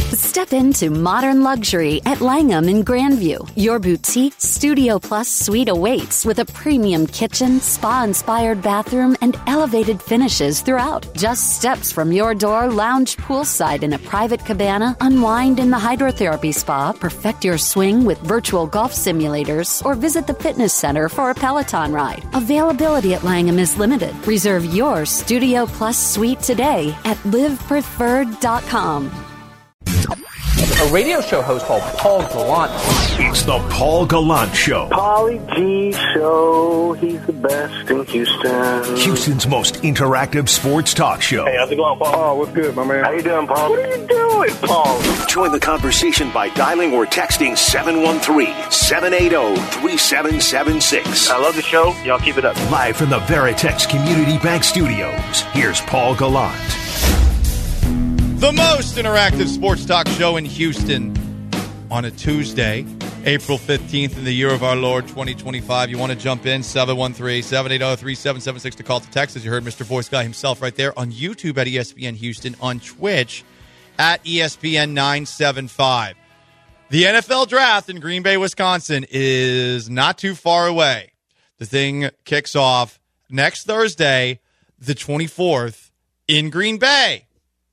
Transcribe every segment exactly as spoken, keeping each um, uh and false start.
Step into modern luxury at Langham in Grandview. Your boutique Studio Plus suite awaits with a premium kitchen, spa-inspired bathroom, and elevated finishes throughout. Just steps from your door, lounge poolside in a private cabana, unwind in the hydrotherapy spa, perfect your swing with virtual golf simulators, or visit the fitness center for a Peloton ride. Availability at Langham is limited. Reserve your Studio Plus suite today at live preferred dot com. A radio show host called Paul Gallant. It's the Paul Gallant Show. Pauly G Show. He's the best in Houston. Houston's most interactive sports talk show. Hey, how's it going, Paul? Oh, what's good, my man? How you doing, Paul? What are you doing, Paul? Join the conversation by dialing or texting seven one three, seven eight zero, three seven seven six. I love the show. Y'all keep it up. Live from the Veritex Community Bank Studios, here's Paul Gallant. The most interactive sports talk show in Houston on a Tuesday, April fifteenth in the year of our Lord, twenty twenty-five. You want to jump in, seven one three, seven eight zero, three seven seven six to call to text. As you heard Mister Voice Guy himself right there on YouTube at E S P N Houston, on Twitch at E S P N nine seventy-five. The N F L draft in Green Bay, Wisconsin is not too far away. The thing kicks off next Thursday, the twenty-fourth, in Green Bay.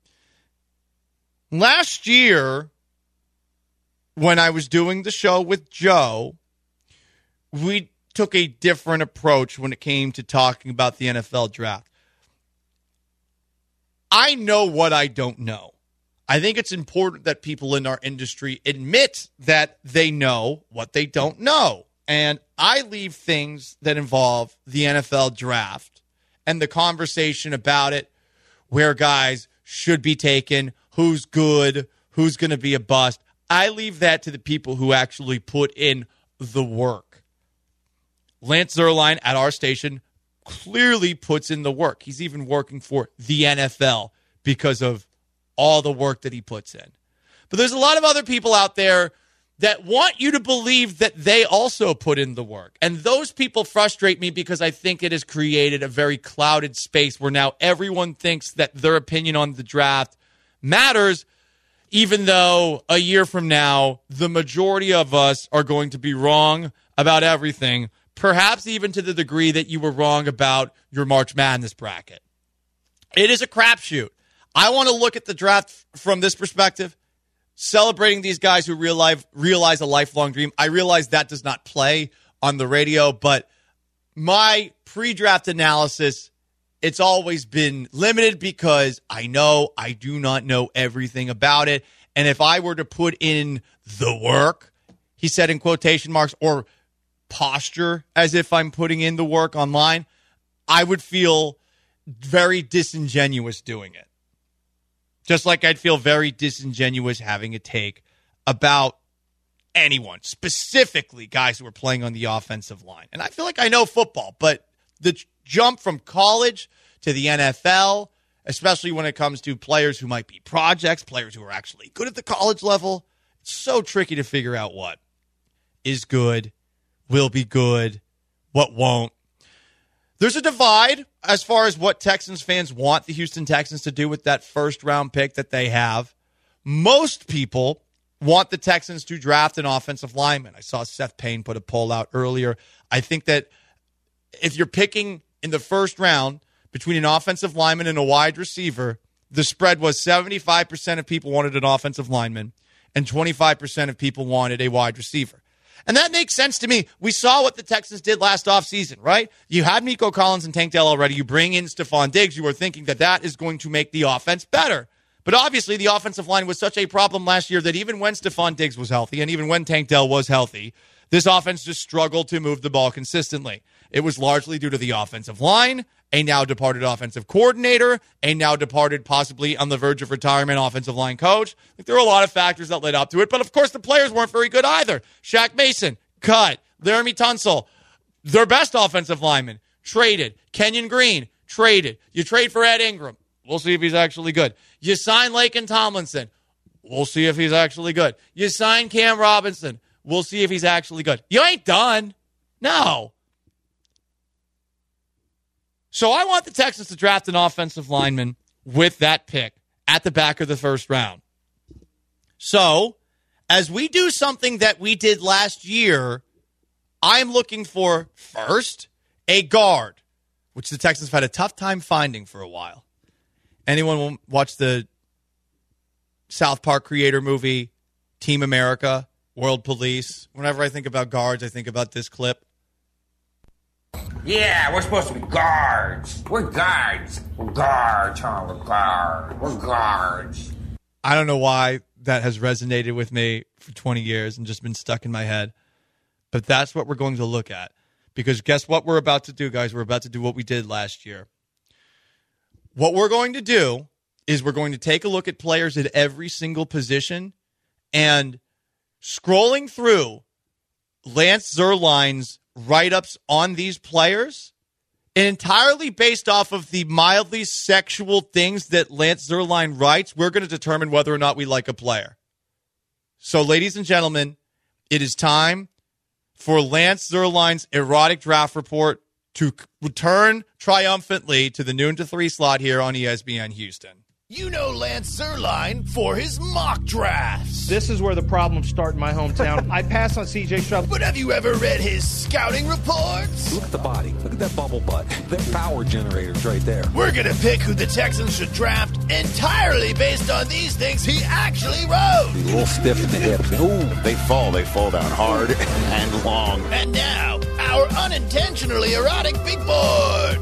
Last year, when I was doing the show with Joe, we took a different approach when it came to talking about the N F L draft. I know what I don't know. I think it's important that people in our industry admit that they know what they don't know. And I leave things that involve the N F L draft and the conversation about it, where guys should be taken, who's good, who's going to be a bust. I leave that to the people who actually put in the work. Lance Zierlein at our station clearly puts in the work. He's even working for the N F L because of all the work that he puts in. But there's a lot of other people out there that want you to believe that they also put in the work. And those people frustrate me because I think it has created a very clouded space where now everyone thinks that their opinion on the draft matters, even though a year from now, the majority of us are going to be wrong about everything, perhaps even to the degree that you were wrong about your March Madness bracket. It is a crapshoot. I want to look at the draft from this perspective, celebrating these guys who realize, realize a lifelong dream. I realize that does not play on the radio, but my pre-draft analysis, it's always been limited because I know I do not know everything about it. And if I were to put in the work, he said in quotation marks, or posture as if I'm putting in the work online, I would feel very disingenuous doing it. Just like I'd feel very disingenuous having a take about anyone, specifically guys who are playing on the offensive line. And I feel like I know football, but the jump from college to the N F L, especially when it comes to players who might be projects, players who are actually good at the college level, it's so tricky to figure out what is good, will be good, what won't. There's a divide as far as what Texans fans want the Houston Texans to do with that first-round pick that they have. Most people want the Texans to draft an offensive lineman. I saw Seth Payne put a poll out earlier. I think that if you're picking in the first round between an offensive lineman and a wide receiver, the spread was seventy-five percent of people wanted an offensive lineman and twenty-five percent of people wanted a wide receiver. And that makes sense to me. We saw what the Texans did last offseason, right? You had Nico Collins and Tank Dell already. You bring in Stephon Diggs. You were thinking that that is going to make the offense better. But obviously the offensive line was such a problem last year that even when Stephon Diggs was healthy and even when Tank Dell was healthy, this offense just struggled to move the ball consistently. It was largely due to the offensive line, a now departed offensive coordinator, a now departed, possibly on the verge of retirement, offensive line coach. Like, there were a lot of factors that led up to it, but of course the players weren't very good either. Shaq Mason, cut. Laramie Tunsil, their best offensive lineman, traded. Kenyon Green, traded. You trade for Ed Ingram. We'll see if he's actually good. You sign Laken Tomlinson. We'll see if he's actually good. You sign Cam Robinson. We'll see if he's actually good. You ain't done. No. So I want the Texans to draft an offensive lineman with that pick at the back of the first round. So, as we do something that we did last year, I'm looking for, first, a guard, which the Texans have had a tough time finding for a while. Anyone will watch the South Park creator movie, Team America, World Police? Whenever I think about guards, I think about this clip. Yeah, we're supposed to be guards. We're guards. We're guards, huh? We're guards. We're guards. I don't know why that has resonated with me for twenty years and just been stuck in my head. But that's what we're going to look at. Because guess what we're about to do, guys? We're about to do what we did last year. What we're going to do is we're going to take a look at players at every single position, and scrolling through Lance Zierlein's write-ups on these players, and entirely based off of the mildly sexual things that Lance Zierlein writes, we're going to determine whether or not we like a player. So, ladies and gentlemen, it is time for Lance Zierlein's erotic draft report to return triumphantly to the noon to three slot here on E S P N Houston. You know Lance Zierlein for his mock drafts. This is where the problems start in my hometown. I pass on C J Stroud. But have you ever read his scouting reports? Look at the body. Look at that bubble butt. They're power generators right there. We're going to pick who the Texans should draft entirely based on these things he actually wrote. A little stiff in the hips. Ooh, They fall, they fall down hard and long. And now, our unintentionally erotic big board.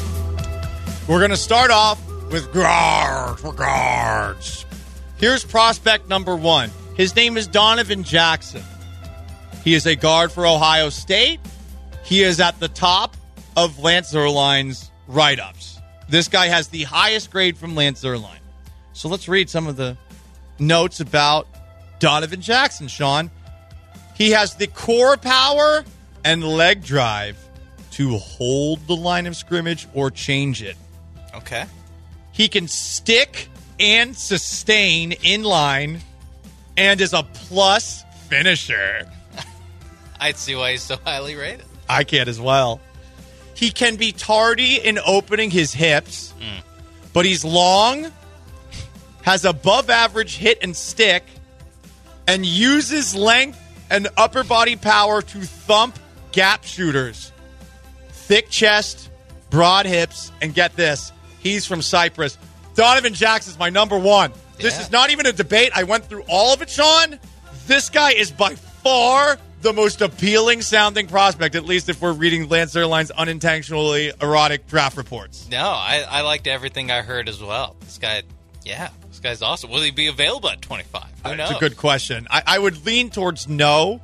We're going to start off with guards for guards. Here's prospect number one. His name is Donovan Jackson. He is a guard for Ohio State. He is at the top of Lance Zierlein's write-ups. This guy has the highest grade from Lance Zierlein. So let's read some of the notes about Donovan Jackson, Sean. He has the core power and leg drive to hold the line of scrimmage or change it. Okay. He can stick and sustain in line and is a plus finisher. I'd see why he's so highly rated. I can as well. He can be tardy in opening his hips, mm. but he's long, has above average hit and stick, and uses length and upper body power to thump gap shooters. Thick chest, broad hips, and get this, he's from Cyprus. Donovan Jackson's my number one. This yeah. is not even a debate. I went through all of it, Sean. This guy is by far the most appealing sounding prospect, at least if we're reading Lance Zierlein's unintentionally erotic draft reports. No, I, I liked everything I heard as well. This guy, yeah, this guy's awesome. Will he be available at twenty-five? Who knows? That's a good question. I, I would lean towards no.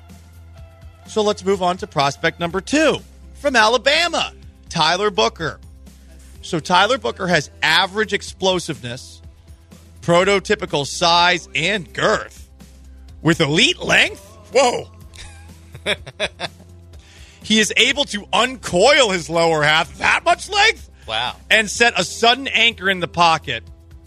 So let's move on to prospect number two from Alabama, Tyler Booker. So Tyler Booker has average explosiveness, prototypical size, and girth. With elite length? Whoa. He is able to uncoil his lower half that much length? Wow. And set a sudden anchor in the pocket.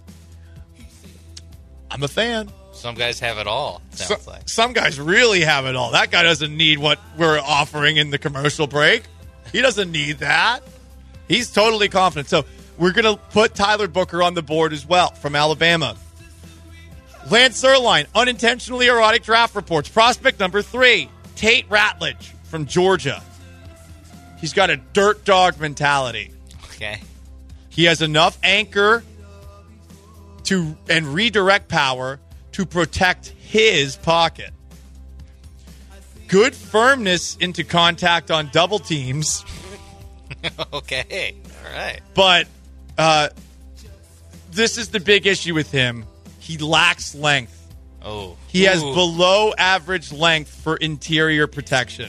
I'm a fan. Some guys have it all, sounds so, like. Some guys really have it all. That guy doesn't need what we're offering in the commercial break. He doesn't need that. He's totally confident. So we're going to put Tyler Booker on the board as well from Alabama. Lance Zierlein, unintentionally erotic draft reports. Prospect number three, Tate Ratledge from Georgia. He's got a dirt dog mentality. Okay. He has enough anchor to and redirect power to protect his pocket. Good firmness into contact on double teams. Okay. All right. But uh, this is the big issue with him. He lacks length. Oh. He has Ooh. below average length for interior protection.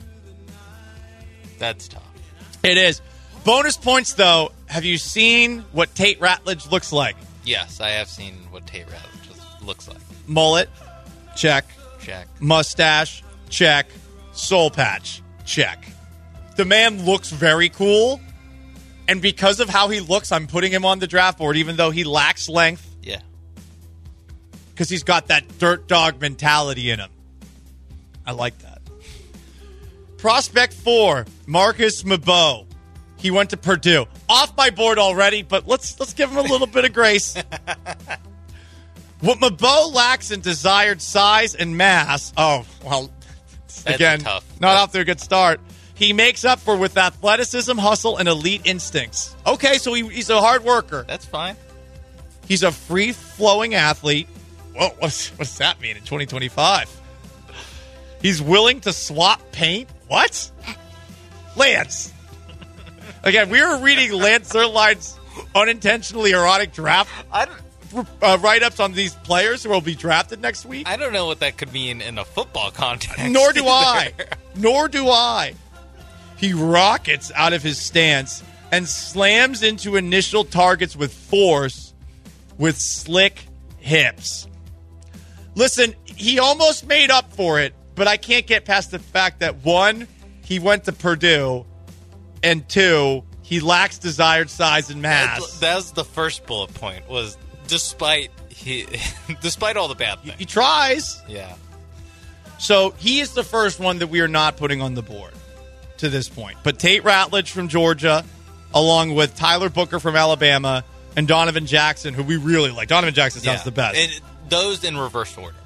That's tough. It is. Bonus points, though. Have you seen what Tate Ratledge looks like? Yes, I have seen what Tate Ratledge looks like. Mullet, check. Check. Mustache, check. Soul patch, check. The man looks very cool. And because of how he looks, I'm putting him on the draft board, even though he lacks length. Yeah. Because he's got that dirt dog mentality in him. I like that. Prospect four, Marcus Mabo. He went to Purdue. Off my board already, but let's let's give him a little bit of grace. What Mabo lacks in desired size and mass, oh, well, That's again, tough. not That's- off to a good start. He makes up for with athleticism, hustle, and elite instincts. Okay, so he, he's a hard worker. That's fine. He's a free-flowing athlete. Whoa, what's, what's that mean in twenty twenty-five? He's willing to swap paint? What? Lance. Again, we were reading Lance Zierlein's unintentionally erotic draft I don't, uh, write-ups on these players who will be drafted next week. I don't know what that could mean in a football context. Nor do either. I. Nor do I. He rockets out of his stance and slams into initial targets with force with slick hips. Listen, he almost made up for it, but I can't get past the fact that, one, he went to Purdue, and two, he lacks desired size and mass. That was the first bullet point, was despite he, despite all the bad things. He tries. Yeah. So he is the first one that we are not putting on the board to this point. But Tate Ratledge from Georgia, along with Tyler Booker from Alabama, and Donovan Jackson, who we really like. Donovan Jackson sounds yeah. the best. And those in reverse order.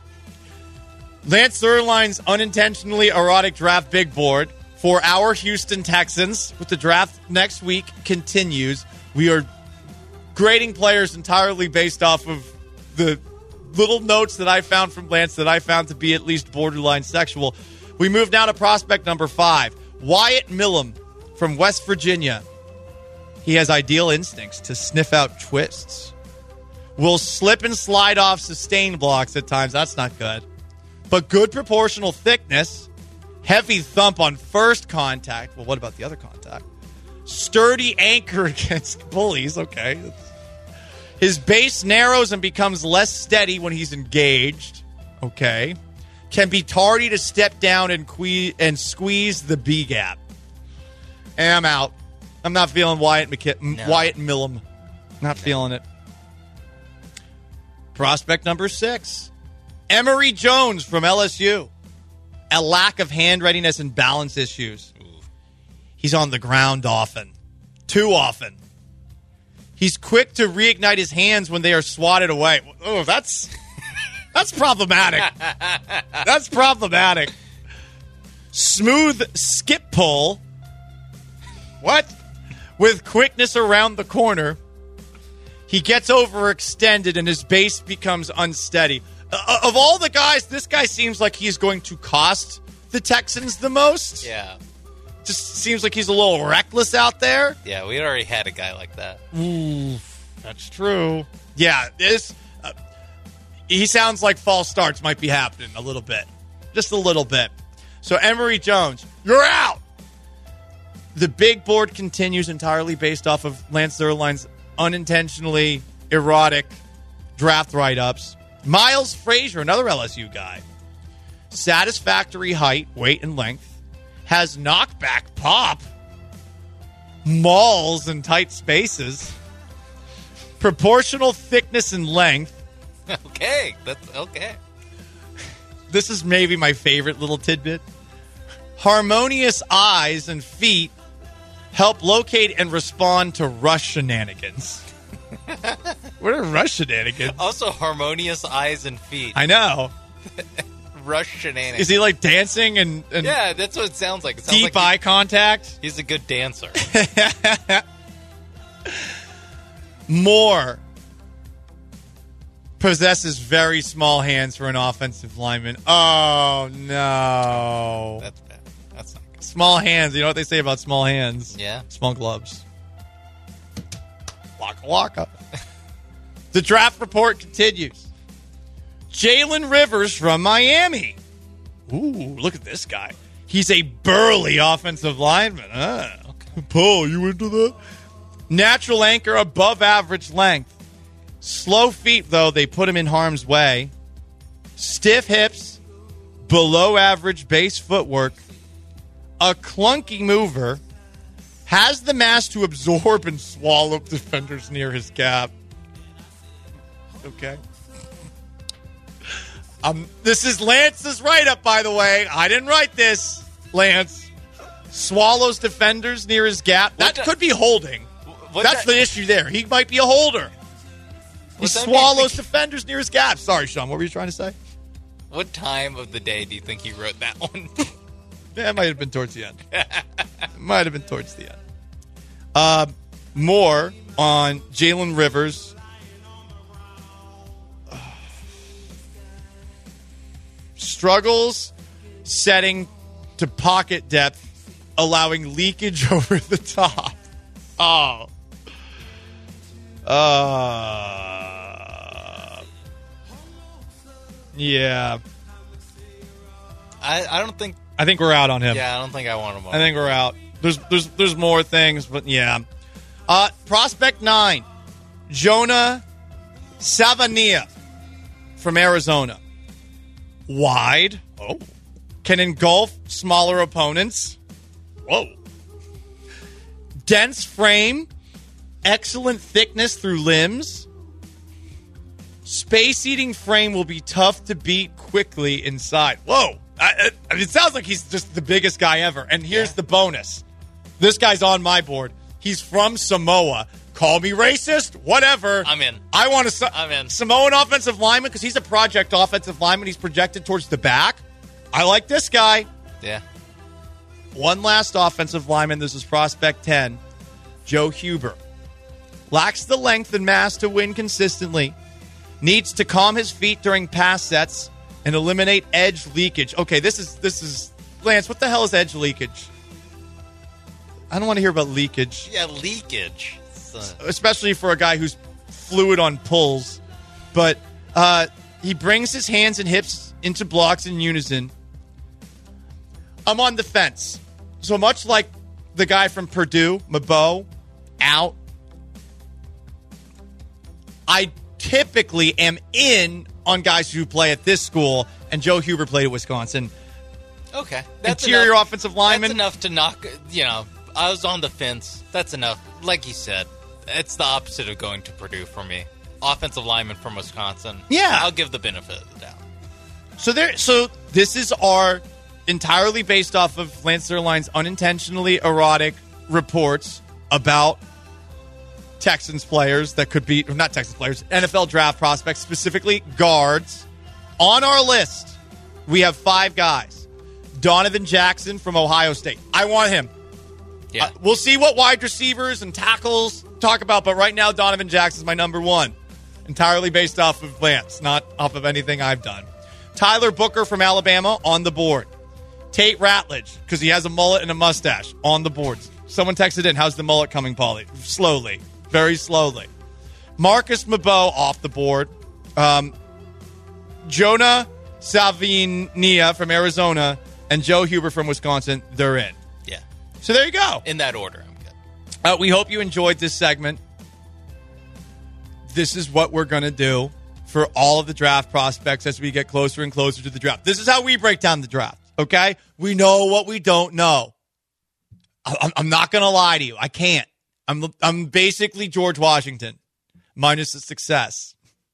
Lance Zierlein's unintentionally erotic draft big board for our Houston Texans, with the draft next week, continues. We are grading players entirely based off of the little notes that I found from Lance that I found to be at least borderline sexual. We move now to prospect number five, Wyatt Millum from West Virginia. He has ideal instincts to sniff out twists. Will slip and slide off sustain blocks at times. That's not good. But good proportional thickness. Heavy thump on first contact. Well, what about the other contact? Sturdy anchor against bullies. Okay. His base narrows and becomes less steady when he's engaged. Okay. Can be tardy to step down and, que- and squeeze the B gap. And I'm out. I'm not feeling Wyatt McK- no. Wyatt Millum. Not no. feeling it. Prospect number six, Emory Jones from L S U. A lack of hand readiness and balance issues. Ooh. He's on the ground often. Too often. He's quick to reignite his hands when they are swatted away. Oh, that's that's problematic. That's problematic. Smooth skip pull. What? With quickness around the corner. He gets overextended and his base becomes unsteady. Uh, of all the guys, this guy seems like he's going to cost the Texans the most. Yeah. Just seems like he's a little reckless out there. Yeah, we already had a guy like that. Ooh, that's true. Yeah, this uh, he sounds like false starts might be happening a little bit. Just a little bit. So Emory Jones, you're out. The big board continues entirely based off of Lance Zierlein's unintentionally erotic draft write-ups. Miles Frazier, another L S U guy. Satisfactory height, weight, and length. Has knockback pop. Mauls in tight spaces. Proportional thickness and length. Okay, that's okay. This is maybe my favorite little tidbit. Harmonious eyes and feet help locate and respond to rush shenanigans. What are rush shenanigans? Also, harmonious eyes and feet. I know. Rush shenanigans. Is he like dancing and, and yeah, that's what it sounds like. It sounds deep like eye contact? He's a good dancer. Moore possesses very small hands for an offensive lineman. Oh, no. That's bad. That's not good. Small hands. You know what they say about small hands? Yeah. Small gloves. Waka waka. The draft report continues. Jalen Rivers from Miami. Ooh, look at this guy. He's a burly offensive lineman. Ah. Okay. Paul, you into that? Natural anchor, above average length. Slow feet, though, they put him in harm's way. Stiff hips, below average base footwork. A clunky mover. Has the mass to absorb and swallow defenders near his gap. Okay. Um, this is Lance's write-up, by the way. I didn't write this, Lance. Swallows defenders near his gap. That What could be holding. What That's that, the issue there. He might be a holder. He swallows defenders near his gap. Sorry, Sean. What were you trying to say? What time of the day do you think he wrote that one? Yeah, it might have been towards the end. It might have been towards the end. Uh, more on Jalen Rivers. Struggles setting to pocket depth, allowing leakage over the top. Oh. Uh, yeah. I, I don't think... I think we're out on him. Yeah, I don't think I want him on. I think we're out. There's there's there's more things, but yeah. Uh, prospect nine, Jonah Savania from Arizona. Wide. Oh. Can engulf smaller opponents. Whoa. Dense frame. Excellent thickness through limbs. Space-eating frame will be tough to beat quickly inside. Whoa. I, I, it sounds like he's just the biggest guy ever. And here's yeah. the bonus. This guy's on my board. He's from Samoa. Call me racist, whatever. I'm in. I want a I'm in. Samoan offensive lineman because he's a project offensive lineman. He's projected towards the back. I like this guy. Yeah. One last offensive lineman. This is prospect ten, Joe Huber. Lacks the length and mass to win consistently. Needs to calm his feet during pass sets and eliminate edge leakage. Okay, this is this is Lance. What the hell is edge leakage? I don't want to hear about leakage. Yeah, leakage. Uh... Especially for a guy who's fluid on pulls. But uh, he brings his hands and hips into blocks in unison. I'm on the fence. So much like the guy from Purdue, Mabo, out. I typically am in on guys who play at this school, and Joe Huber played at Wisconsin. Okay. That's Interior enough, offensive lineman. That's enough to knock, you know, I was on the fence. That's enough. Like you said, it's the opposite of going to Purdue for me. Offensive lineman from Wisconsin. Yeah. I'll give the benefit of the doubt. So there. So this is our entirely based off of Lance Zierlein's unintentionally erotic reports about Texans players that could be, not Texans players, N F L draft prospects, specifically guards. On our list, we have five guys. Donovan Jackson from Ohio State. I want him. Yeah. Uh, we'll see what wide receivers and tackles talk about, but right now Donovan Jackson's my number one. Entirely based off of Lance, not off of anything I've done. Tyler Booker from Alabama on the board. Tate Ratledge, because he has a mullet and a mustache, on the board. Someone texted in, how's the mullet coming, Paulie? Slowly. Very slowly. Marcus Mabo off the board. Um, Jonah Savinia from Arizona and Joe Huber from Wisconsin, they're in. Yeah. So there you go. In that order, I'm good. Uh, we hope you enjoyed this segment. This is what we're going to do for all of the draft prospects as we get closer and closer to the draft. This is how we break down the draft, okay? We know what we don't know. I- I'm not going to lie to you. I can't. I'm I'm basically George Washington, minus the success.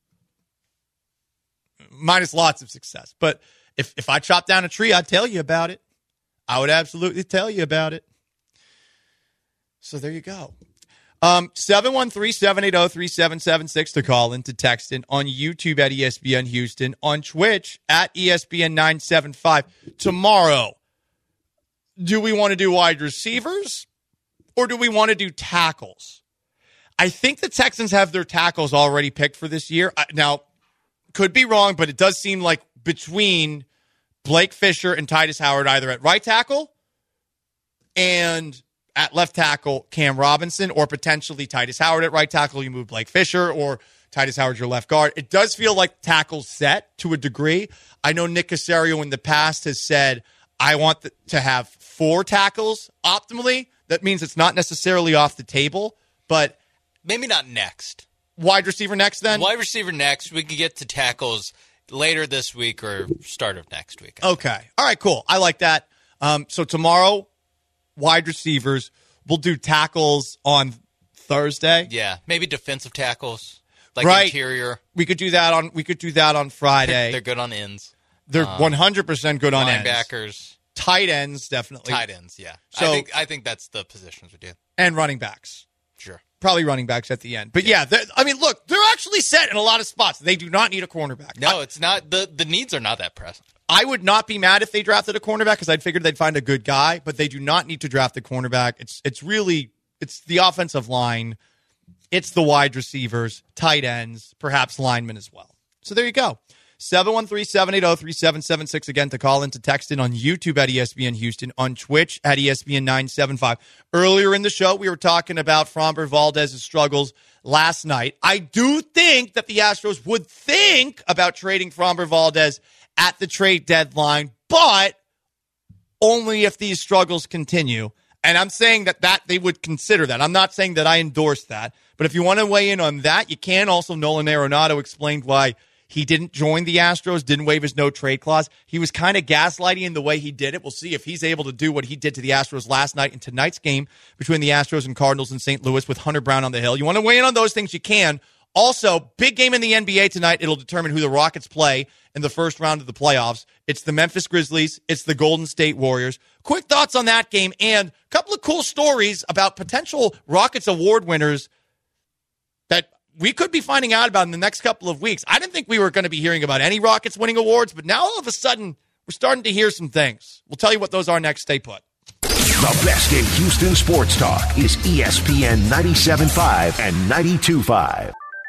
Minus lots of success. But if, if I chop down a tree, I'd tell you about it. I would absolutely tell you about it. So there you go. Um, seven one three, seven eight zero, three seven seven six to call in, to text in, on YouTube at E S P N Houston, on Twitch at E S P N nine seven five. Tomorrow, do we want to do wide receivers? Or do we want to do tackles? I think the Texans have their tackles already picked for this year. Now, could be wrong, but it does seem like between Blake Fisher and Titus Howard, either at right tackle and at left tackle, Cam Robinson, or potentially Titus Howard at right tackle, you move Blake Fisher, or Titus Howard your left guard. It does feel like tackle's set to a degree. I know Nick Caserio in the past has said, I want the, to have four tackles optimally. That means it's not necessarily off the table, but maybe not next. Wide receiver next, then? Wide receiver next. We could get to tackles later this week or start of next week. Okay. All right, cool. I like that. Um, so tomorrow, wide receivers. We'll do tackles on Thursday. Yeah, maybe defensive tackles, like right. interior. We could do that on. We could do that on Friday. They're good on ends. They're um, one hundred percent good on ends. Linebackers. Tight ends, definitely. Tight ends, yeah. So, I think I think that's the positions we do. And running backs. Sure. probably running backs at the end. But yeah, I mean, look, they're actually set in a lot of spots. They do not need a cornerback. No, I, it's not. The, the needs are not that pressing. I would not be mad if they drafted a cornerback because I'd figured they'd find a good guy, but they do not need to draft a cornerback. It's it's really, it's the offensive line. It's the wide receivers, tight ends, perhaps linemen as well. So there you go. seven one three, seven eight zero, three seven seven six again to call in, to text in on YouTube at E S P N Houston, on Twitch at E S P N nine seven five. Earlier in the show, we were talking about Framber Valdez's struggles last night. I do think that the Astros would think about trading Framber Valdez at the trade deadline, but only if these struggles continue. And I'm saying that, that they would consider that. I'm not saying that I endorse that. But if you want to weigh in on that, you can. Also, Nolan Arenado explained why he didn't join the Astros, didn't waive his no-trade clause. He was kind of gaslighting in the way he did it. We'll see if he's able to do what he did to the Astros last night in tonight's game between the Astros and Cardinals in Saint Louis with Hunter Brown on the hill. You want to weigh in on those things, you can. Also, big game in the N B A tonight. It'll determine who the Rockets play in the first round of the playoffs. It's the Memphis Grizzlies. It's the Golden State Warriors. Quick thoughts on that game and a couple of cool stories about potential Rockets award winners that we could be finding out about in the next couple of weeks. I didn't think we were going to be hearing about any Rockets winning awards, but now all of a sudden we're starting to hear some things. We'll tell you what those are next. Stay put. The best in Houston sports talk is E S P N ninety-seven point five and ninety-two point five.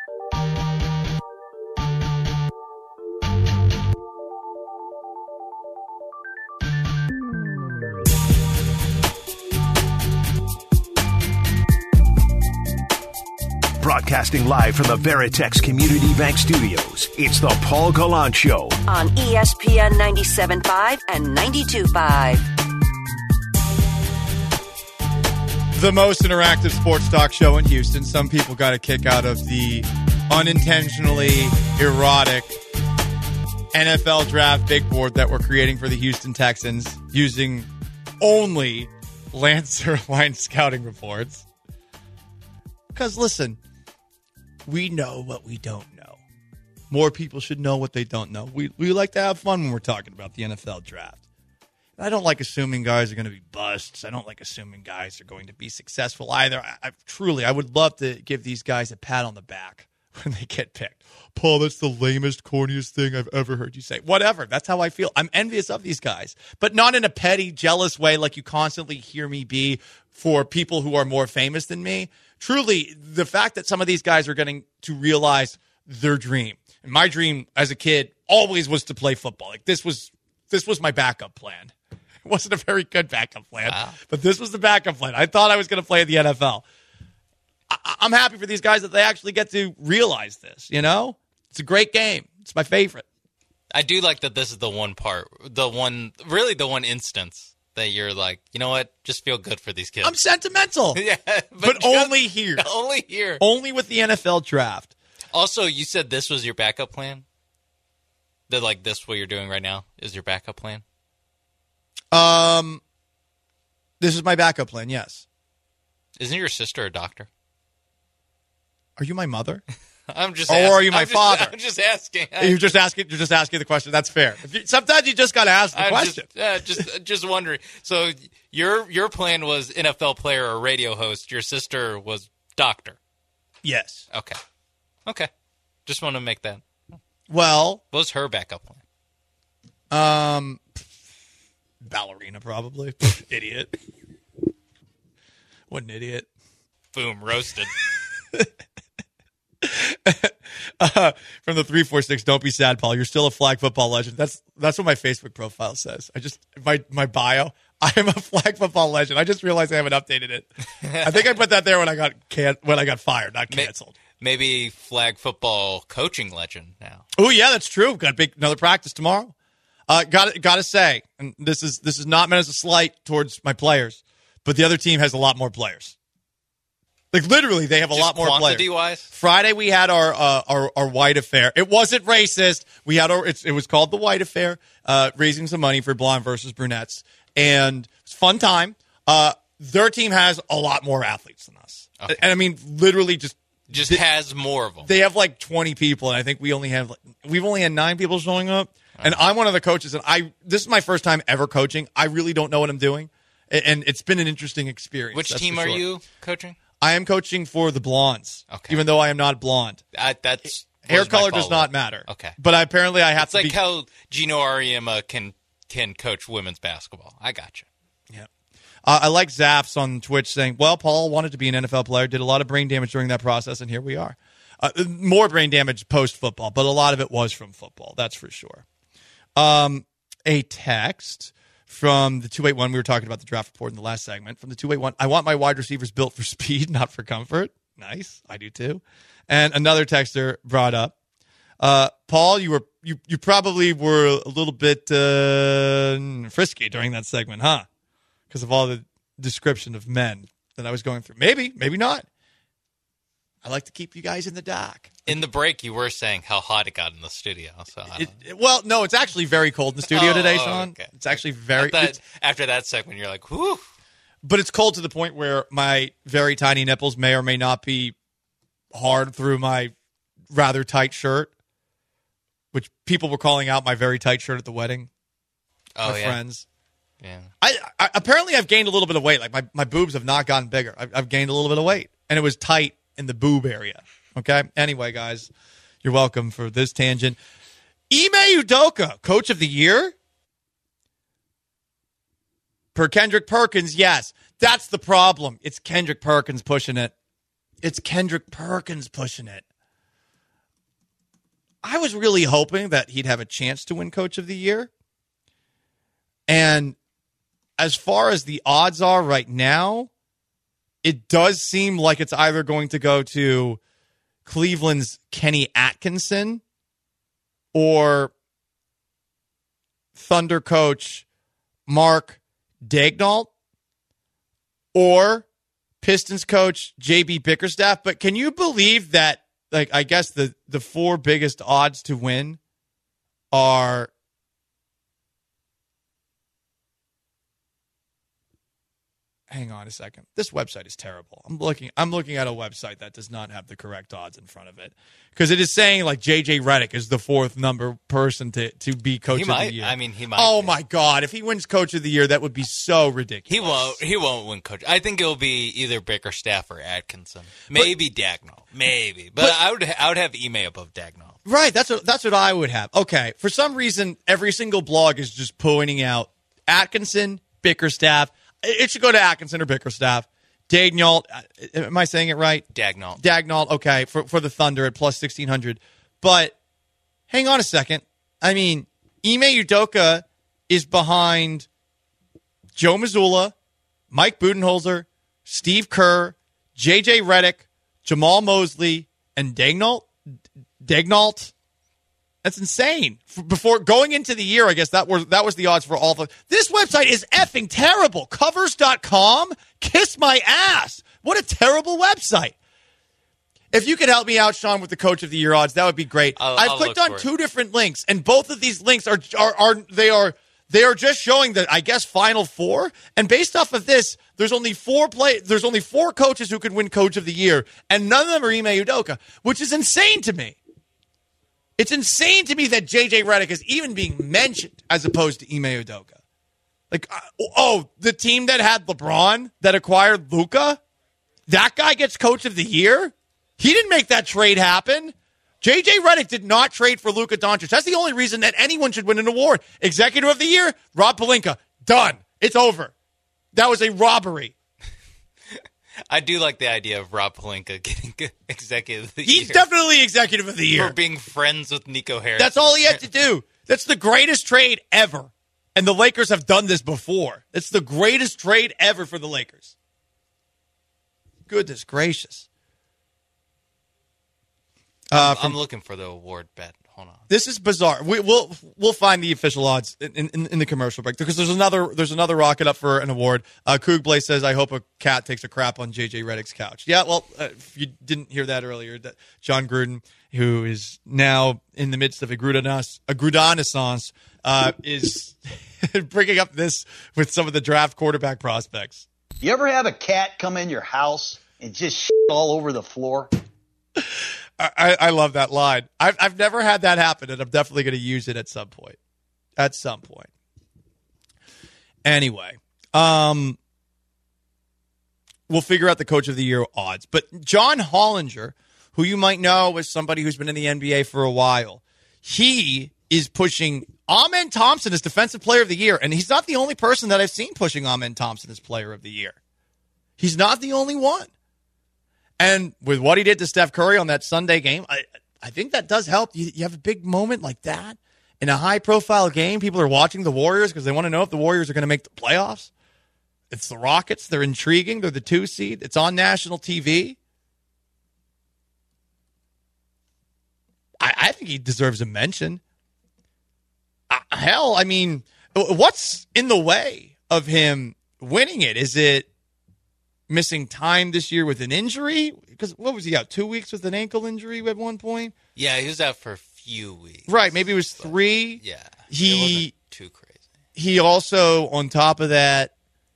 Broadcasting live from the Veritex Community Bank Studios, it's the Paul Gallant Show on E S P N ninety-seven point five and ninety-two point five. The most interactive sports talk show in Houston. Some people got a kick out of the unintentionally erotic N F L draft big board that we're creating for the Houston Texans using only Lancer line scouting reports. Because listen, we know what we don't know. More people should know what they don't know. We we like to have fun when we're talking about the N F L draft. I don't like assuming guys are going to be busts. I don't like assuming guys are going to be successful either. I, I truly, I would love to give these guys a pat on the back when they get picked. Paul, that's the lamest, corniest thing I've ever heard you say. Whatever. That's how I feel. I'm envious of these guys, but not in a petty, jealous way like you constantly hear me be for people who are more famous than me. Truly, the fact that some of these guys are getting to realize their dream. And my dream as a kid always was to play football. Like this was this was my backup plan. It wasn't a very good backup plan, wow. But this was the backup plan. I thought I was going to play in the N F L. I- I'm happy for these guys that they actually get to realize this, you know? It's a great game. It's my favorite. I do like that this is the one part, the one, really the one instance that you're like, you know what, just feel good for these kids. I'm sentimental. yeah. But, but only here. Only here. Only with the N F L draft. Also, you said this was your backup plan? That like this, what you're doing right now, is your backup plan? Um, This is my backup plan, yes. Isn't your sister a doctor? Are you my mother? I'm just. Or asking. are you my I'm just, father? I'm just asking. You're just asking. You're just asking the question. That's fair. If you, sometimes you just got to ask the I'm question. Just, uh, just, just wondering. So your your plan was N F L player or radio host. Your sister was doctor. Yes. Okay. Okay. Just want to make that. Well, what was her backup plan? Um, ballerina probably. Idiot. What an idiot. Boom, roasted. uh, from the three four six, don't be sad, Paul. You're still a flag football legend. That's that's what my Facebook profile says. I just my my bio. I am a flag football legend. I just realized I haven't updated it. I think I put that there when I got can when I got fired, not canceled. Maybe flag football coaching legend now. Oh yeah, that's true. Got big another practice tomorrow. Uh, got got to say, and this is this is not meant as a slight towards my players, but the other team has a lot more players. Like literally, they have a Just lot more players. quantity-wise? Friday we had our, uh, our our white affair. It wasn't racist. We had our it's, it was called the White Affair, uh, raising some money for blonde versus brunettes, and it's a fun time. Uh, their team has a lot more athletes than us, okay. and I mean literally just just they, has more of them. They have like twenty people, and I think we only have like, we've only had nine people showing up. And I'm one of the coaches, and I this is my first time ever coaching. I really don't know what I'm doing, and it's been an interesting experience. Which team are you coaching? I am coaching for the blondes, Okay. even though I am not blonde. I, that's Hair was my color does follow-up. not matter. Okay. But I, apparently I have It's to like be... how Gino Auriemma can can coach women's basketball. I got you. Yeah. Uh, I like Zaps on Twitch saying, well, Paul wanted to be an N F L player, did a lot of brain damage during that process, and here we are. Uh, more brain damage post-football, but a lot of it was from football. That's for sure. Um, a text from the two eight one. We were talking about the draft report in the last segment. From the two eight one, I want my wide receivers built for speed, not for comfort. Nice. I do too. And another texter brought up, uh, Paul, you were you you probably were a little bit uh, frisky during that segment, huh? Because of all the description of men that I was going through. Maybe, maybe not. I like to keep you guys in the dark. In the break, you were saying how hot it got in the studio. So I It, it- well, no, it's actually very cold in the studio Oh, today, oh, Sean. okay. It's actually very, I thought it's- after that segment, you're like, whew. but it's cold to the point where my very tiny nipples may or may not be hard through my rather tight shirt, which people were calling out my very tight shirt at the wedding. Oh, my yeah. friends. Yeah. I, I apparently I've gained a little bit of weight. Like my, my boobs have not gotten bigger. I've, I've gained a little bit of weight, and it was tight in the boob area. Okay. Anyway, guys, you're welcome for this tangent. Ime Udoka, coach of the year? Per Kendrick Perkins, yes. That's the problem. It's Kendrick Perkins pushing it. It's Kendrick Perkins pushing it. I was really hoping that he'd have a chance to win coach of the year. And as far as the odds are right now, it does seem like it's either going to go to Cleveland's Kenny Atkinson or Thunder coach Mark Daignault or Pistons coach J B Bickerstaff. But can you believe that, like, I guess the, the four biggest odds to win are hang on a second. This website is terrible. I'm looking I'm looking at a website that does not have the correct odds in front of it. Because it is saying like J J Redick is the fourth number person to, to be coach He of might. the year. I mean, he might. Oh be. my God. If he wins coach of the year, that would be so ridiculous. He won't. He won't win coach. I think it'll be either Bickerstaff or Atkinson. Maybe Daignault. Maybe, but, but- I would. I would have Ime above Daignault. Right, that's what that's what I would have. Okay, for some reason, every single blog is just pointing out Atkinson, Bickerstaff. It should go to Atkinson or Bickerstaff. Daignault, am I saying it right? Daignault. Daignault, okay, for for the Thunder at plus sixteen hundred. But hang on a second. I mean, Ime Udoka is behind Joe Mazzulla, Mike Budenholzer, Steve Kerr, J J Redick, Jamal Mosley, and Daignault. Daignault. That's insane. For, before going into the year, I guess that was that was the odds for all of them. This website is effing terrible. Covers dot com? Kiss my ass. What a terrible website. If you could help me out, Sean, with the coach of the year odds, that would be great. I'll- I've I'll clicked look on for two it. different links, and both of these links are are, are they are they are just showing that I guess Final Four. And based off of this, there's only four play there's only four coaches who could win coach of the year, and none of them are Ime Udoka, which is insane to me. It's insane to me that J J Redick is even being mentioned as opposed to Ime Udoka. Like, uh, oh, the team that had LeBron that acquired Luka, that guy gets coach of the year? He didn't make that trade happen. J J Redick did not trade for Luka Doncic. That's the only reason that anyone should win an award. Executive of the year, Rob Pelinka. Done. It's over. That was a robbery. I do like the idea of Rob Pelinka getting executive of the He's year definitely executive of the year. for being friends with Nico Harris. That's all he had to do. That's the greatest trade ever. And the Lakers have done this before. It's the greatest trade ever for the Lakers. Goodness gracious. Uh, I'm, from, I'm looking for the award bet. Hold on. this is bizarre. We, we'll we'll find the official odds in, in, in the commercial break because there's another there's another rocket up for an award. Uh, Coog Blaze says, "I hope a cat takes a crap on J J Redick's couch." Yeah, well, uh, if you didn't hear that earlier, that John Gruden, who is now in the midst of a Grudenas a Grudenaissance, uh, is bringing up this with some of the draft quarterback prospects. You ever have a cat come in your house and just shit all over the floor? I, I love that line. I've I've never had that happen, and I'm definitely going to use it at some point. At some point. Anyway, um, we'll figure out the Coach of the Year odds. But John Hollinger, who you might know as somebody who's been in the N B A for a while, he is pushing Amen Thompson as Defensive Player of the Year. And he's not the only person that I've seen pushing Amen Thompson as Player of the Year. He's not the only one. And with what he did to Steph Curry on that Sunday game, I, I think that does help. You, you have a big moment like that in a high-profile game. People are watching the Warriors because they want to know if the Warriors are going to make the playoffs. It's the Rockets. They're intriguing. They're the two seed. It's on national T V. I, I think he deserves a mention. Uh, hell, I mean, what's in the way of him winning it? Is it missing time this year with an injury? Because what was he out? Two weeks with an ankle injury at one point? Yeah, he was out for a few weeks. Right, maybe it was three. Yeah, he, it wasn't too crazy. He also, on top of that,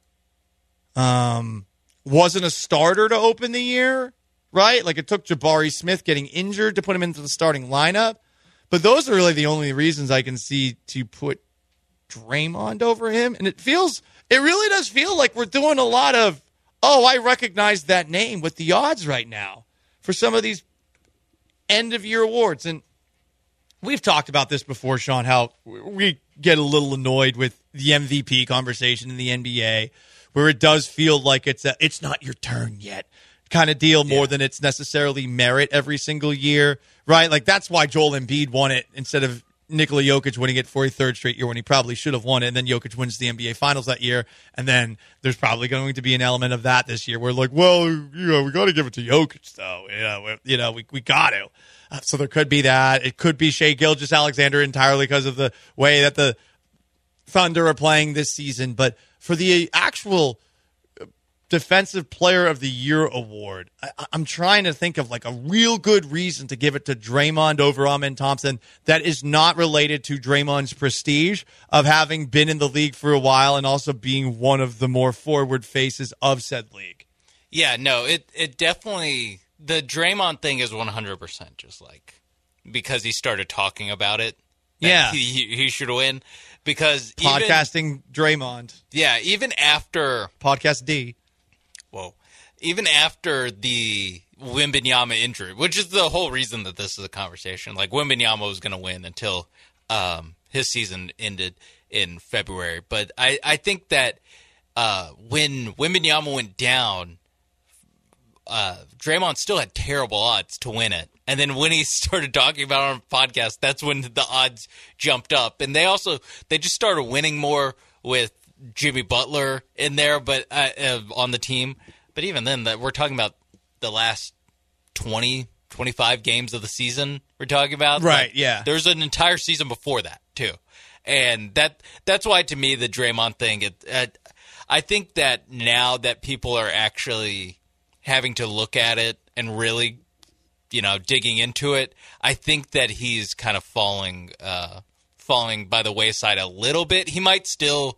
um, wasn't a starter to open the year, right? Like it took Jabari Smith getting injured to put him into the starting lineup. But those are really the only reasons I can see to put Draymond over him. And it feels, it really does feel like we're doing a lot of, oh, I recognize that name with the odds right now for some of these end-of-year awards. And we've talked about this before, Sean, how we get a little annoyed with the M V P conversation in the N B A, where it does feel like it's a, it's not your turn yet kind of deal more yeah. than it's necessarily merit every single year, right? Like that's why Joel Embiid won it instead of Nikola Jokic winning it for a third straight year when he probably should have won it, and then Jokic wins the N B A Finals that year, and then there's probably going to be an element of that this year where like, well, you know, we got to give it to Jokic, though. You know, you know, we we got to. Uh, so there could be that. It could be Shai Gilgeous-Alexander entirely because of the way that the Thunder are playing this season. But for the actual Defensive Player of the Year award, I, I'm trying to think of like a real good reason to give it to Draymond over Amen Thompson that is not related to Draymond's prestige of having been in the league for a while and also being one of the more forward faces of said league. Yeah, no, it it definitely, the Draymond thing is one hundred percent just like because he started talking about it. Yeah. He, he should win because Podcasting even, Draymond. Yeah, even after Podcast D. Whoa. Even after the Wembanyama injury, which is the whole reason that this is a conversation. Like, Wembanyama was going to win until um, his season ended in February. But I, I think that uh, when Wembanyama went down, uh, Draymond still had terrible odds to win it. And then when he started talking about it on a podcast, that's when the odds jumped up. And they also, they just started winning more with Jimmy Butler in there, but uh, uh, on the team. But even then, that we're talking about the last twenty, twenty-five games of the season we're talking about. Right, like, yeah. There's an entire season before that, too. And that that's why, to me, the Draymond thing, it, uh, I think that now that people are actually having to look at it and really, you know, digging into it, I think that he's kind of falling, uh, falling by the wayside a little bit. He might still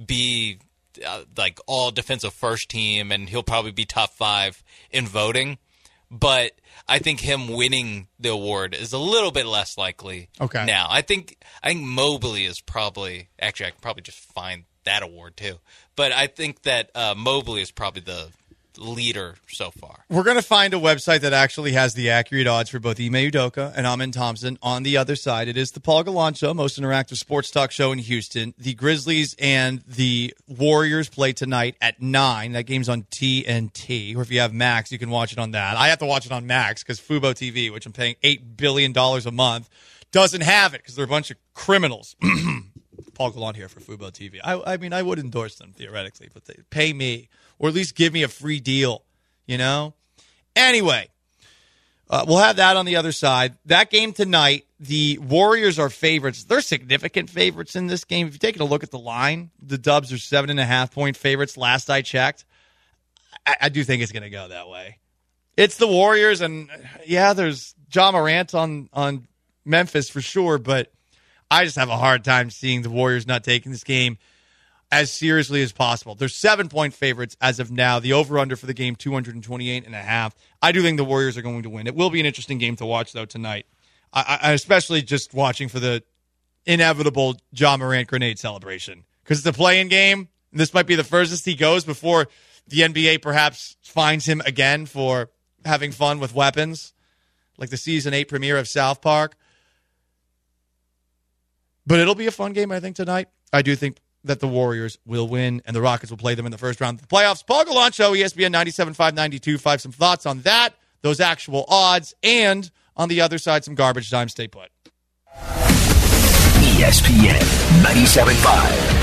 be uh, like all defensive first team, and he'll probably be top five in voting. But I think him winning the award is a little bit less likely okay. now. I think I think Mobley is probably – actually, I can probably just find that award too. But I think that uh, Mobley is probably the leader so far. We're going to find a website that actually has the accurate odds for both Ime Udoka and Amen Thompson. On the other side, it is the Paul Gallant Show, most interactive sports talk show in Houston. The Grizzlies and the Warriors play tonight at nine. That game's on T N T. Or if you have Max, you can watch it on that. I have to watch it on Max because Fubo T V, which I'm paying eight billion dollars a month, doesn't have it because they're a bunch of criminals. Paul Gallant here for Fubo T V. I, I mean, I would endorse them theoretically, but they pay me. Or at least give me a free deal, you know? Anyway, uh, we'll have that on the other side. That game tonight, the Warriors are favorites. They're significant favorites in this game. If you're taking a look at the line, the Dubs are seven and a half point favorites last I checked. I, I do think it's going to go that way. It's the Warriors, and yeah, there's Ja Morant on, on Memphis for sure, but I just have a hard time seeing the Warriors not taking this game as seriously as possible. They're seven-point favorites as of now. The over-under for the game, two twenty-eight and a half. I do think the Warriors are going to win. It will be an interesting game to watch, though, tonight. I, I especially just watching for the inevitable Ja Morant grenade celebration. Because it's a play-in game. And this might be the furthest he goes before the N B A perhaps finds him again for having fun with weapons, like the season eight premiere of South Park. But it'll be a fun game, I think, tonight. I do think that the Warriors will win, and the Rockets will play them in the first round of the playoffs. Paul Gallant Show, E S P N ninety-seven point five, ninety-two point five. Some thoughts on that, those actual odds, and on the other side, some garbage time. Stay put. E S P N ninety-seven point five.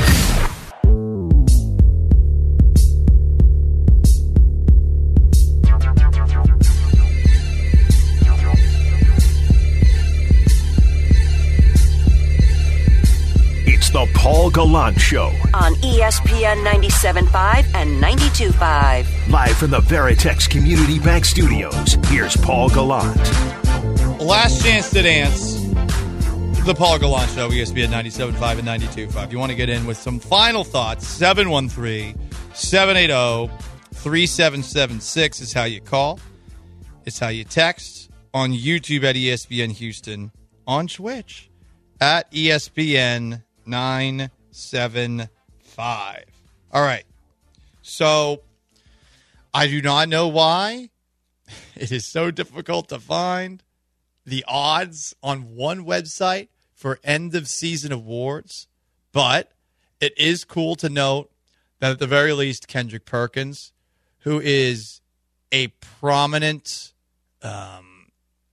It's the Paul Gallant Show on E S P N ninety-seven point five and ninety-two point five. Live from the Veritex Community Bank Studios, here's Paul Gallant. Last chance to dance. The Paul Gallant Show, E S P N ninety-seven point five and ninety-two point five. You want to get in with some final thoughts, seven one three, seven eight zero, three seven seven six is how you call. It's how you text. On YouTube at E S P N Houston. On Twitch at E S P N nine seven five. All right. So, I do not know why it is so difficult to find the odds on one website for end-of-season awards, but it is cool to note that at the very least, Kendrick Perkins, who is a prominent um,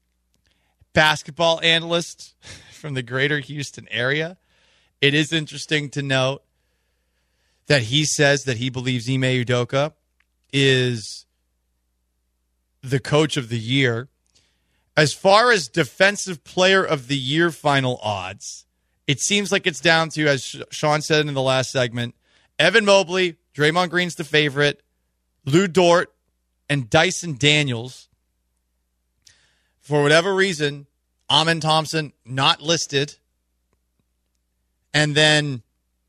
basketball analyst from the greater Houston area, it is interesting to note that he says that he believes Ime Udoka is the coach of the year. As far as defensive player of the year final odds, it seems like it's down to, as Sean said in the last segment, Evan Mobley, Draymond Green's the favorite, Lou Dort, and Dyson Daniels. For whatever reason, Amen Thompson not listed. And then,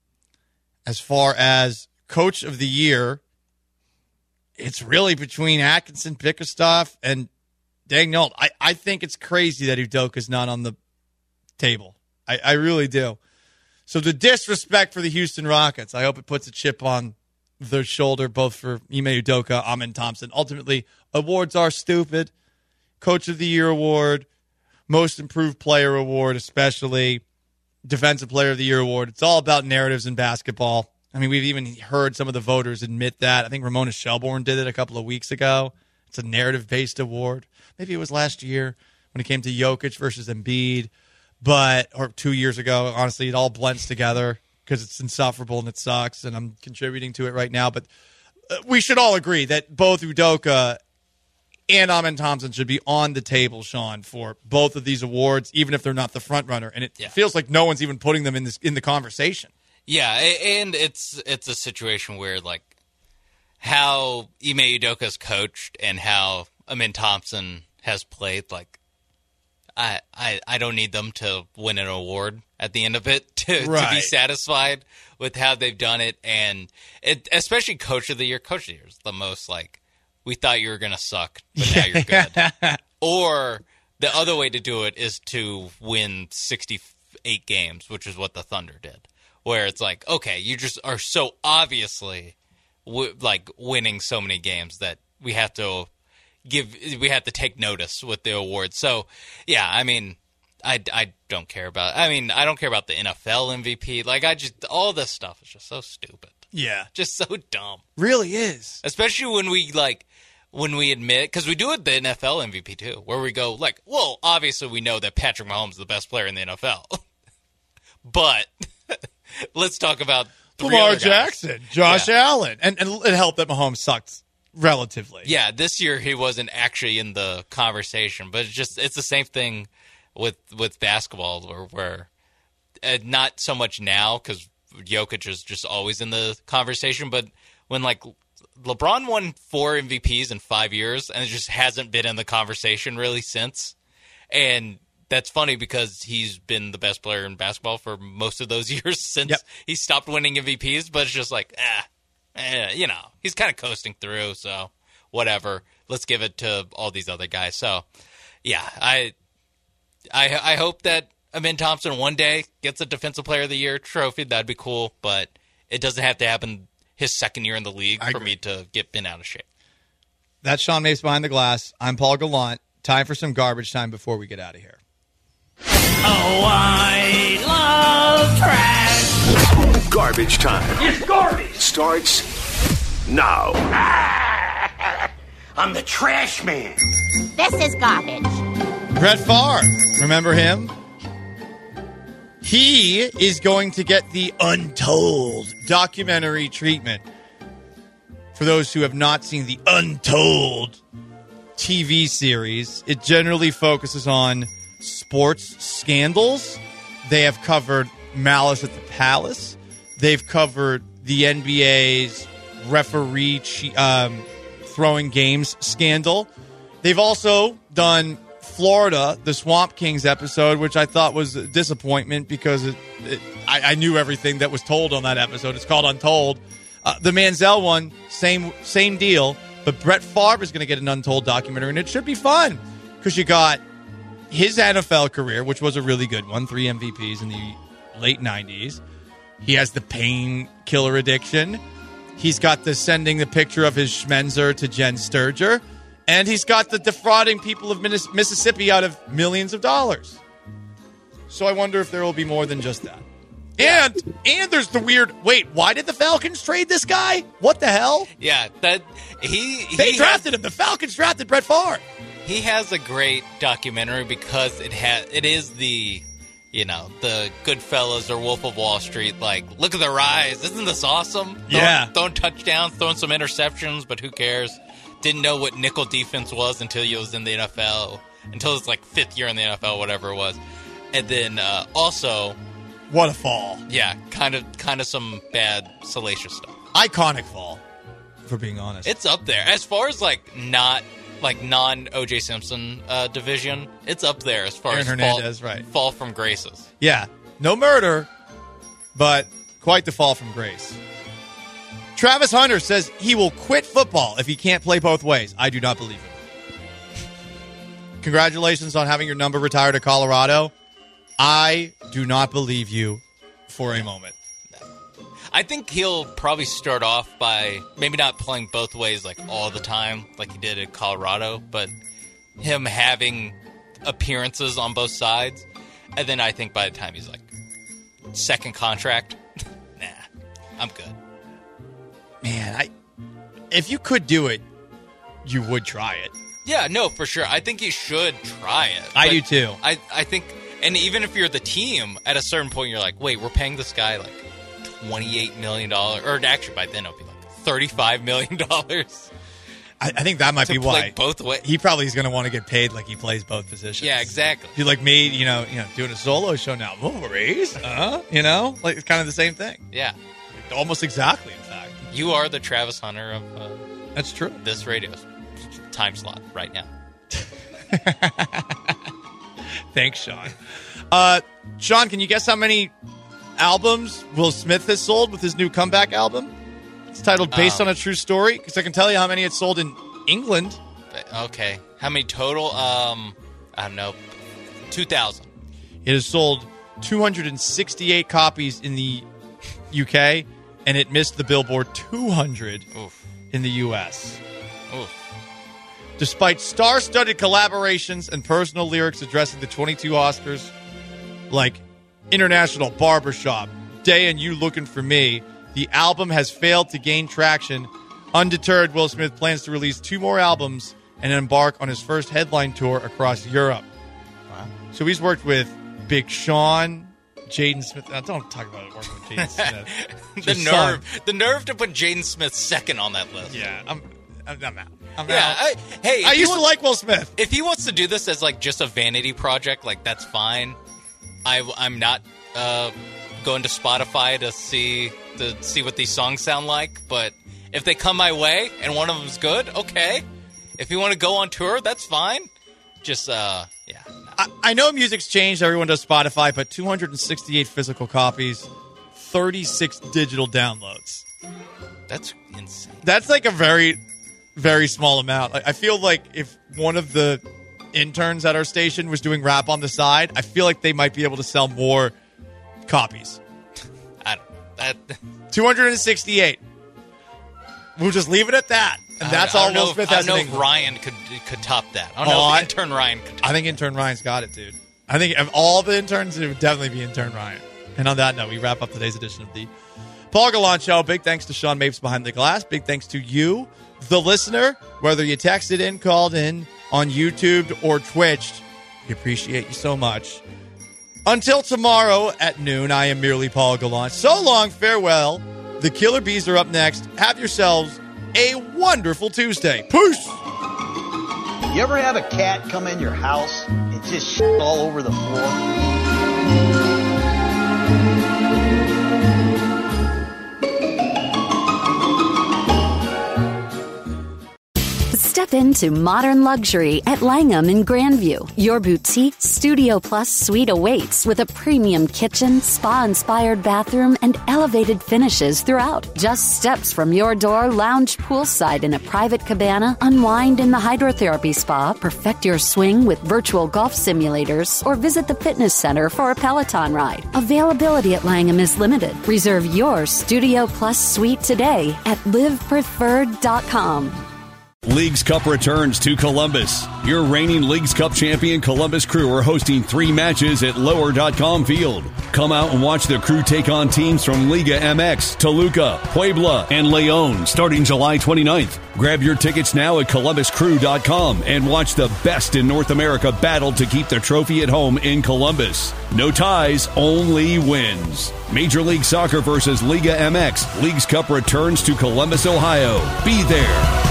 as far as coach of the year, it's really between Atkinson, Bickerstaff, and Daigneault. I, I think it's crazy that Udoka's not on the table. I, I really do. So the disrespect for the Houston Rockets, I hope it puts a chip on their shoulder, both for Ime Udoka, Amen Thompson. Ultimately, awards are stupid. Coach of the Year award, Most Improved Player award, especially Defensive Player of the Year award. It's all about narratives in basketball. I mean, we've even heard some of the voters admit that. I think Ramona Shelburne did it a couple of weeks ago. It's a narrative-based award. Maybe it was last year when it came to Jokic versus Embiid, but or two years ago. Honestly, it all blends together because it's insufferable and it sucks, and I'm contributing to it right now. But uh, we should all agree that both Udoka and Amen Thompson should be on the table, Sean, for both of these awards, even if they're not the front runner. And it yeah. feels like no one's even putting them in this in the conversation. Yeah, and it's it's a situation where, like, how Ime Udoka's coached and how Amen Thompson has played, like, I, I I don't need them to win an award at the end of it to, right. to be satisfied with how they've done it. And it, especially Coach of the Year. Coach of the Year is the most, like, we thought you were going to suck, but now you're good. Or the other way to do it is to win sixty-eight games, which is what the Thunder did. Where it's like, okay, you just are so obviously w- like winning so many games that we have to give, we have to take notice with the awards. So, yeah, I mean, I, I don't care about, I mean, I don't care about the N F L M V P. Like, I just, all this stuff is just so stupid. Yeah. Just so dumb. Really is. Especially when we, like, when we admit, because we do it the N F L M V P too, where we go, like, well, obviously we know that Patrick Mahomes is the best player in the N F L. But let's talk about Lamar Jackson, Josh yeah. Allen. And, and it helped that Mahomes sucked relatively. Yeah, this year he wasn't actually in the conversation, but it's just it's the same thing with with basketball, where, where uh, not so much now because Jokic is just always in the conversation, but when, like, LeBron won four M V Ps in five years and it just hasn't been in the conversation really since. And that's funny because he's been the best player in basketball for most of those years since yep. he stopped winning M V Ps, but it's just like, eh, eh you know, he's kind of coasting through, so whatever. Let's give it to all these other guys. So, yeah, I I, I hope that Amen Thompson one day gets a Defensive Player of the Year trophy. That'd be cool, but it doesn't have to happen his second year in the league I for agree. me to get bent out of shape. That's Sean Mapes Behind the Glass. I'm Paul Gallant. Time for some garbage time before we get out of here. Oh, I love trash. Garbage time It's garbage. starts now. I'm the trash man. This is garbage. Brett Favre. Remember him? He is going to get the Untold documentary treatment. For those who have not seen the Untold T V series, it generally focuses on sports scandals. They have covered Malice at the Palace. They've covered the N B A's referee che- um, throwing games scandal. They've also done Florida, the Swamp Kings episode, which I thought was a disappointment because it, it, I, I knew everything that was told on that episode. It's called Untold. Uh, the Manziel one, same same deal. But Brett Favre is going to get an Untold documentary, and it should be fun because you got his N F L career, which was a really good one, three M V Ps in the late nineties. He has the painkiller addiction. He's got the sending the picture of his schmenzer to Jen Sturger. And he's got the defrauding people of Miss- Mississippi out of millions of dollars. So I wonder if there will be more than just that. And and there's the weird, wait, why did the Falcons trade this guy? What the hell? Yeah, that he They he drafted him. The Falcons drafted Brett Favre. He has a great documentary because it ha- it is the, you know, the Goodfellas or Wolf of Wall Street, like, look at the rise. Isn't this awesome? Throwing, Yeah. Throwing touchdowns, throwing some interceptions, but who cares? Didn't know what nickel defense was until he was in the N F L, until his, like, fifth year in the N F L, whatever it was. And then uh, also... What a fall. Yeah, kind of kind of some bad, salacious stuff. Iconic fall, for being honest. It's up there. As far as, like, not... like non-O J Simpson uh, division, it's up there as far Aaron as Hernandez, fall, right. fall from graces. Yeah, no murder, but quite the fall from grace. Travis Hunter says he will quit football if he can't play both ways. I do not believe him. Congratulations on having your number retired to Colorado. I do not believe you for a moment. I think he'll probably start off by maybe not playing both ways like all the time like he did at Colorado, but him having appearances on both sides. And then I think by the time he's like second contract, nah, I'm good. Man, I if you could do it, you would try it. Yeah, no, for sure. I think you should try it. I But do too. I, I think, and even if you're the team, at a certain point you're like, wait, we're paying this guy like twenty-eight million dollars, or actually by then it'll be like thirty-five million dollars. I, I think that might to be play why. both ways. He probably is going to want to get paid like he plays both positions. Yeah, exactly. He like made, you know, you know, doing a solo show now. Wolverines, uh, you know, like it's kind of the same thing. Yeah, almost exactly. In fact, you are the Travis Hunter of uh, that's true. This radio time slot right now. Thanks, Sean. Uh, Sean, can you guess how many albums Will Smith has sold with his new comeback album? It's titled Based Um, on a True Story, because I can tell you how many it's sold in England. Okay, how many total? Um, I don't know, two thousand. It has sold two hundred sixty-eight copies in the U K, and it missed the Billboard two hundred Oof. in the U S. Oof. Despite star-studded collaborations and personal lyrics addressing the twenty-two Oscars, like International Barbershop, Day and You Looking for Me, the album has failed to gain traction. Undeterred, Will Smith plans to release two more albums and embark on his first headline tour across Europe. Wow. So he's worked with Big Sean, Jaden Smith. Now, don't talk about it working with Jaden Smith. the His nerve, son. the nerve to put Jaden Smith second on that list. Yeah, I'm, I'm, I'm out. I'm Yeah, out. I, hey, I if he used to wants- like Will Smith. If he wants to do this as like just a vanity project, like that's fine. I, I'm not uh, going to Spotify to see to see what these songs sound like. But if they come my way and one of them's good, okay. If you want to go on tour, that's fine. Just uh, yeah. I, I know music's changed. Everyone does Spotify, but two hundred sixty-eight physical copies, thirty-six digital downloads. That's insane. That's like a very, very small amount. I I feel like if one of the interns at our station was doing rap on the side, I feel like they might be able to sell more copies. I don't know. That two hundred sixty-eight. We'll just leave it at that. And that's I, I all Will know, Smith I has. don't know to if make. Ryan could could top that. I don't Oh, know I- if intern Ryan could top I think intern Ryan's got it, dude. I think of all the interns, it would definitely be intern Ryan. And on that note, we wrap up today's edition of the Paul Gallant Show. Big thanks to Sean Mapes behind the glass. Big thanks to you, the listener, whether you texted in, called in, on YouTube, or Twitched. We appreciate you so much. Until tomorrow at noon, I am merely Paul Gallant. So long, farewell. The Killer Bees are up next. Have yourselves a wonderful Tuesday. Peace! You ever have a cat come in your house and just shit all over the floor? Step into modern luxury at Langham in Grandview. Your boutique Studio Plus suite awaits with a premium kitchen, spa-inspired bathroom, and elevated finishes throughout. Just steps from your door, lounge poolside in a private cabana, unwind in the hydrotherapy spa, perfect your swing with virtual golf simulators, or visit the fitness center for a Peloton ride. Availability at Langham is limited. Reserve your Studio Plus suite today at live preferred dot com. Leagues Cup returns to Columbus. Your reigning Leagues Cup champion Columbus Crew are hosting three matches at lower dot com field. Come out and watch the Crew take on teams from Liga M X, Toluca, Puebla, and Leon starting July twenty-ninth. Grab your tickets now at columbus crew dot com and watch the best in North America battle to keep the trophy at home in Columbus. No ties, only wins. Major League Soccer versus Liga M X. Leagues Cup returns to Columbus, Ohio. Be there.